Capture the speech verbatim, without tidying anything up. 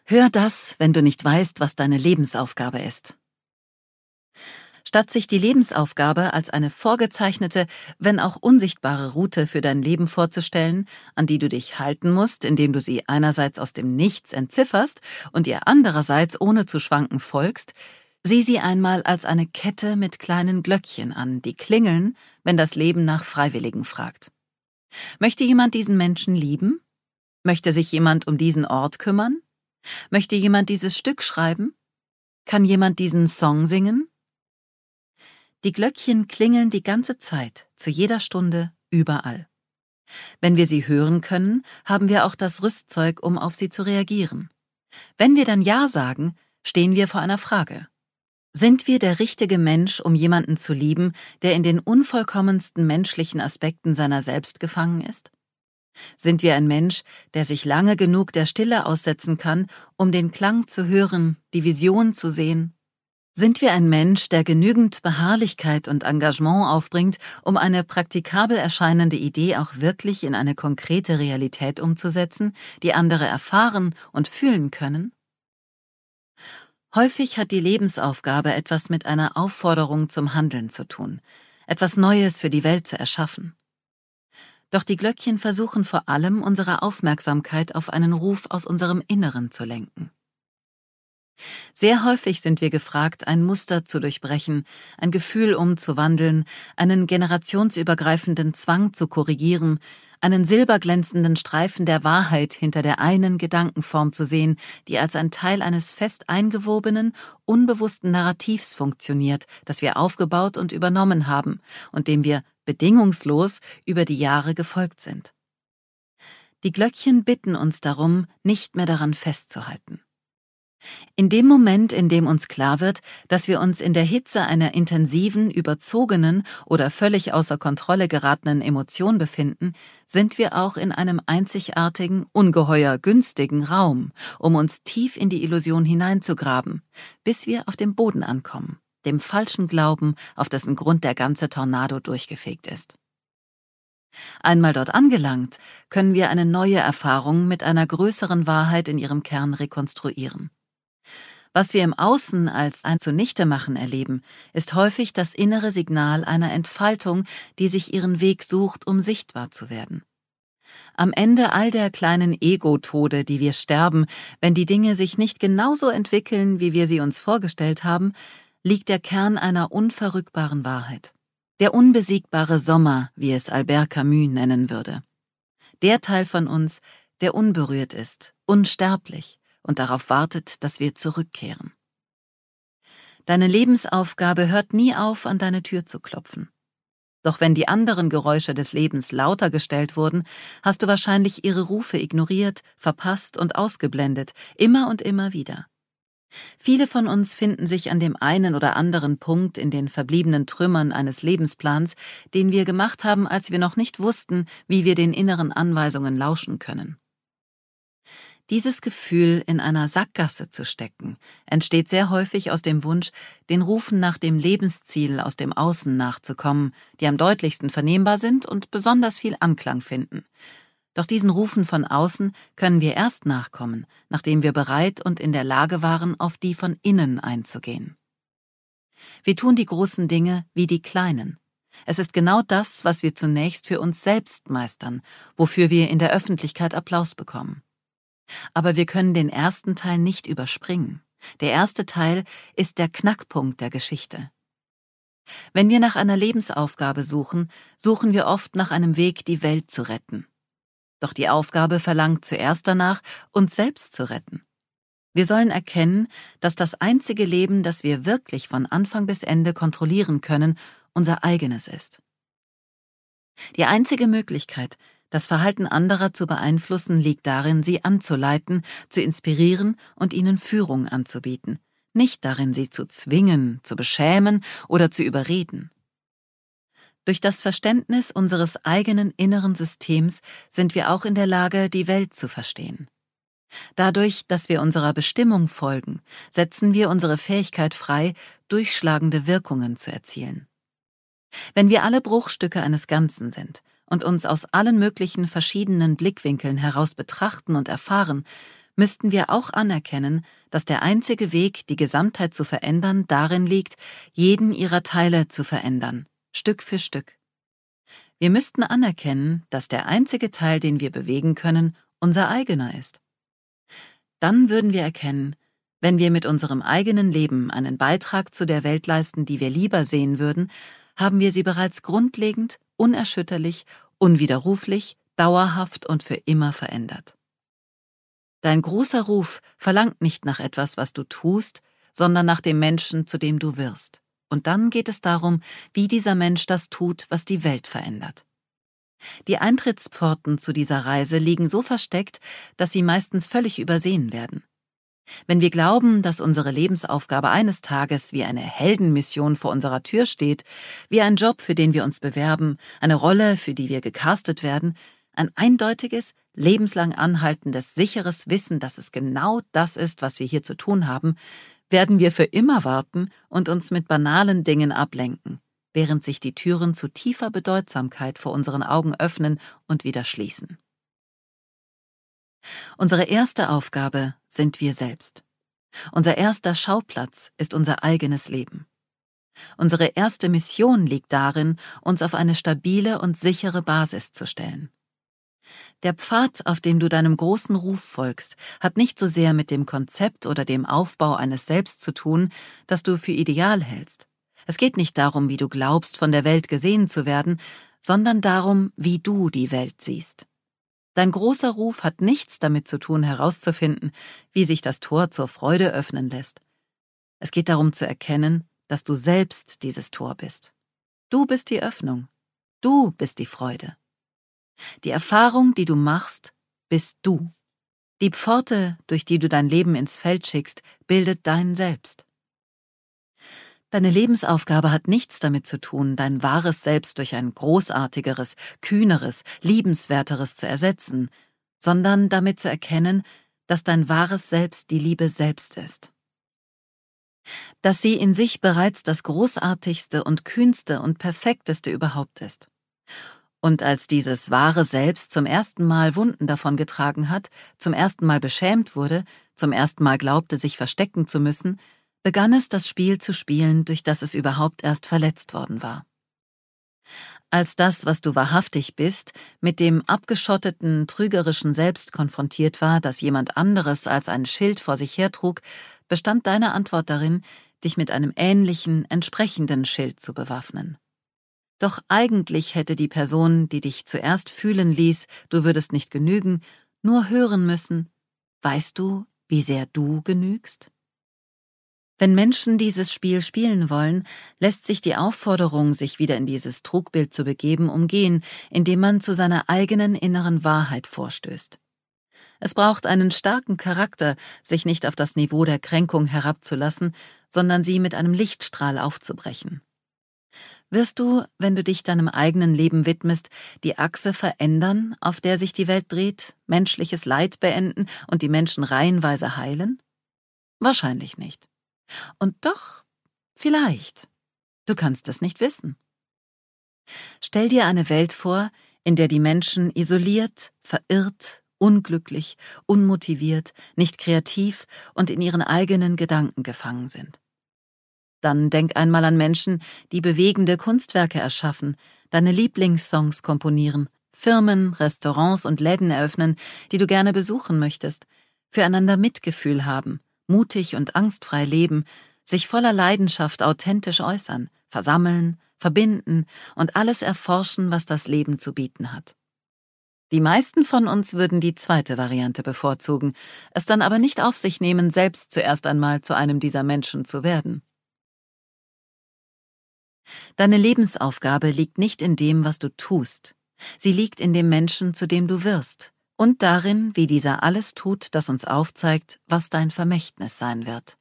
Hör das, wenn du nicht weißt, was deine Lebensaufgabe ist. Statt sich die Lebensaufgabe als eine vorgezeichnete, wenn auch unsichtbare Route für dein Leben vorzustellen, an die du dich halten musst, indem du sie einerseits aus dem Nichts entzifferst und ihr andererseits ohne zu schwanken folgst, sieh sie einmal als eine Kette mit kleinen Glöckchen an, die klingeln, wenn das Leben nach Freiwilligen fragt. Möchte jemand diesen Menschen lieben? Möchte sich jemand um diesen Ort kümmern? Möchte jemand dieses Stück schreiben? Kann jemand diesen Song singen? Die Glöckchen klingeln die ganze Zeit, zu jeder Stunde, überall. Wenn wir sie hören können, haben wir auch das Rüstzeug, um auf sie zu reagieren. Wenn wir dann Ja sagen, stehen wir vor einer Frage. Sind wir der richtige Mensch, um jemanden zu lieben, der in den unvollkommensten menschlichen Aspekten seiner selbst gefangen ist? Sind wir ein Mensch, der sich lange genug der Stille aussetzen kann, um den Klang zu hören, die Vision zu sehen? Sind wir ein Mensch, der genügend Beharrlichkeit und Engagement aufbringt, um eine praktikabel erscheinende Idee auch wirklich in eine konkrete Realität umzusetzen, die andere erfahren und fühlen können? Häufig hat die Lebensaufgabe etwas mit einer Aufforderung zum Handeln zu tun, etwas Neues für die Welt zu erschaffen. Doch die Glöckchen versuchen vor allem, unsere Aufmerksamkeit auf einen Ruf aus unserem Inneren zu lenken. Sehr häufig sind wir gefragt, ein Muster zu durchbrechen, ein Gefühl umzuwandeln, einen generationsübergreifenden Zwang zu korrigieren, einen silberglänzenden Streifen der Wahrheit hinter der einen Gedankenform zu sehen, die als ein Teil eines fest eingewobenen, unbewussten Narrativs funktioniert, das wir aufgebaut und übernommen haben und dem wir bedingungslos über die Jahre gefolgt sind. Die Glöckchen bitten uns darum, nicht mehr daran festzuhalten. In dem Moment, in dem uns klar wird, dass wir uns in der Hitze einer intensiven, überzogenen oder völlig außer Kontrolle geratenen Emotion befinden, sind wir auch in einem einzigartigen, ungeheuer günstigen Raum, um uns tief in die Illusion hineinzugraben, bis wir auf dem Boden ankommen, dem falschen Glauben, auf dessen Grund der ganze Tornado durchgefegt ist. Einmal dort angelangt, können wir eine neue Erfahrung mit einer größeren Wahrheit in ihrem Kern rekonstruieren. Was wir im Außen als ein Zunichtemachen erleben, ist häufig das innere Signal einer Entfaltung, die sich ihren Weg sucht, um sichtbar zu werden. Am Ende all der kleinen Ego-Tode, die wir sterben, wenn die Dinge sich nicht genauso entwickeln, wie wir sie uns vorgestellt haben, liegt der Kern einer unverrückbaren Wahrheit. Der unbesiegbare Sommer, wie es Albert Camus nennen würde. Der Teil von uns, der unberührt ist, unsterblich und darauf wartet, dass wir zurückkehren. Deine Lebensaufgabe hört nie auf, an deine Tür zu klopfen. Doch wenn die anderen Geräusche des Lebens lauter gestellt wurden, hast du wahrscheinlich ihre Rufe ignoriert, verpasst und ausgeblendet, immer und immer wieder. Viele von uns finden sich an dem einen oder anderen Punkt in den verbliebenen Trümmern eines Lebensplans, den wir gemacht haben, als wir noch nicht wussten, wie wir den inneren Anweisungen lauschen können. Dieses Gefühl, in einer Sackgasse zu stecken, entsteht sehr häufig aus dem Wunsch, den Rufen nach dem Lebensziel aus dem Außen nachzukommen, die am deutlichsten vernehmbar sind und besonders viel Anklang finden. Doch diesen Rufen von außen können wir erst nachkommen, nachdem wir bereit und in der Lage waren, auf die von innen einzugehen. Wir tun die großen Dinge wie die kleinen. Es ist genau das, was wir zunächst für uns selbst meistern, wofür wir in der Öffentlichkeit Applaus bekommen. Aber wir können den ersten Teil nicht überspringen. Der erste Teil ist der Knackpunkt der Geschichte. Wenn wir nach einer Lebensaufgabe suchen, suchen wir oft nach einem Weg, die Welt zu retten. Doch die Aufgabe verlangt zuerst danach, uns selbst zu retten. Wir sollen erkennen, dass das einzige Leben, das wir wirklich von Anfang bis Ende kontrollieren können, unser eigenes ist. Die einzige Möglichkeit, das Verhalten anderer zu beeinflussen, liegt darin, sie anzuleiten, zu inspirieren und ihnen Führung anzubieten, nicht darin, sie zu zwingen, zu beschämen oder zu überreden. Durch das Verständnis unseres eigenen inneren Systems sind wir auch in der Lage, die Welt zu verstehen. Dadurch, dass wir unserer Bestimmung folgen, setzen wir unsere Fähigkeit frei, durchschlagende Wirkungen zu erzielen. Wenn wir alle Bruchstücke eines Ganzen sind und uns aus allen möglichen verschiedenen Blickwinkeln heraus betrachten und erfahren, müssten wir auch anerkennen, dass der einzige Weg, die Gesamtheit zu verändern, darin liegt, jeden ihrer Teile zu verändern, Stück für Stück. Wir müssten anerkennen, dass der einzige Teil, den wir bewegen können, unser eigener ist. Dann würden wir erkennen, wenn wir mit unserem eigenen Leben einen Beitrag zu der Welt leisten, die wir lieber sehen würden, haben wir sie bereits grundlegend, unerschütterlich, unwiderruflich, dauerhaft und für immer verändert. Dein großer Ruf verlangt nicht nach etwas, was du tust, sondern nach dem Menschen, zu dem du wirst. Und dann geht es darum, wie dieser Mensch das tut, was die Welt verändert. Die Eintrittspforten zu dieser Reise liegen so versteckt, dass sie meistens völlig übersehen werden. Wenn wir glauben, dass unsere Lebensaufgabe eines Tages wie eine Heldenmission vor unserer Tür steht, wie ein Job, für den wir uns bewerben, eine Rolle, für die wir gecastet werden, ein eindeutiges, lebenslang anhaltendes, sicheres Wissen, dass es genau das ist, was wir hier zu tun haben, werden wir für immer warten und uns mit banalen Dingen ablenken, während sich die Türen zu tiefer Bedeutsamkeit vor unseren Augen öffnen und wieder schließen. Unsere erste Aufgabe sind wir selbst. Unser erster Schauplatz ist unser eigenes Leben. Unsere erste Mission liegt darin, uns auf eine stabile und sichere Basis zu stellen. Der Pfad, auf dem du deinem großen Ruf folgst, hat nicht so sehr mit dem Konzept oder dem Aufbau eines Selbst zu tun, das du für ideal hältst. Es geht nicht darum, wie du glaubst, von der Welt gesehen zu werden, sondern darum, wie du die Welt siehst. Dein großer Ruf hat nichts damit zu tun, herauszufinden, wie sich das Tor zur Freude öffnen lässt. Es geht darum zu erkennen, dass du selbst dieses Tor bist. Du bist die Öffnung. Du bist die Freude. Die Erfahrung, die du machst, bist du. Die Pforte, durch die du dein Leben ins Feld schickst, bildet dein Selbst. Deine Lebensaufgabe hat nichts damit zu tun, dein wahres Selbst durch ein großartigeres, kühneres, liebenswerteres zu ersetzen, sondern damit zu erkennen, dass dein wahres Selbst die Liebe selbst ist. Dass sie in sich bereits das großartigste und kühnste und perfekteste überhaupt ist. Und als dieses wahre Selbst zum ersten Mal Wunden davongetragen hat, zum ersten Mal beschämt wurde, zum ersten Mal glaubte, sich verstecken zu müssen, begann es, das Spiel zu spielen, durch das es überhaupt erst verletzt worden war. Als das, was du wahrhaftig bist, mit dem abgeschotteten, trügerischen Selbst konfrontiert war, das jemand anderes als ein Schild vor sich hertrug, bestand deine Antwort darin, dich mit einem ähnlichen, entsprechenden Schild zu bewaffnen. Doch eigentlich hätte die Person, die dich zuerst fühlen ließ, du würdest nicht genügen, nur hören müssen: Weißt du, wie sehr du genügst? Wenn Menschen dieses Spiel spielen wollen, lässt sich die Aufforderung, sich wieder in dieses Trugbild zu begeben, umgehen, indem man zu seiner eigenen inneren Wahrheit vorstößt. Es braucht einen starken Charakter, sich nicht auf das Niveau der Kränkung herabzulassen, sondern sie mit einem Lichtstrahl aufzubrechen. Wirst du, wenn du dich deinem eigenen Leben widmest, die Achse verändern, auf der sich die Welt dreht, menschliches Leid beenden und die Menschen reihenweise heilen? Wahrscheinlich nicht. Und doch, vielleicht. Du kannst es nicht wissen. Stell dir eine Welt vor, in der die Menschen isoliert, verirrt, unglücklich, unmotiviert, nicht kreativ und in ihren eigenen Gedanken gefangen sind. Dann denk einmal an Menschen, die bewegende Kunstwerke erschaffen, deine Lieblingssongs komponieren, Firmen, Restaurants und Läden eröffnen, die du gerne besuchen möchtest, füreinander Mitgefühl haben, mutig und angstfrei leben, sich voller Leidenschaft authentisch äußern, versammeln, verbinden und alles erforschen, was das Leben zu bieten hat. Die meisten von uns würden die zweite Variante bevorzugen, es dann aber nicht auf sich nehmen, selbst zuerst einmal zu einem dieser Menschen zu werden. Deine Lebensaufgabe liegt nicht in dem, was du tust. Sie liegt in dem Menschen, zu dem du wirst, und darin, wie dieser alles tut, das uns aufzeigt, was dein Vermächtnis sein wird.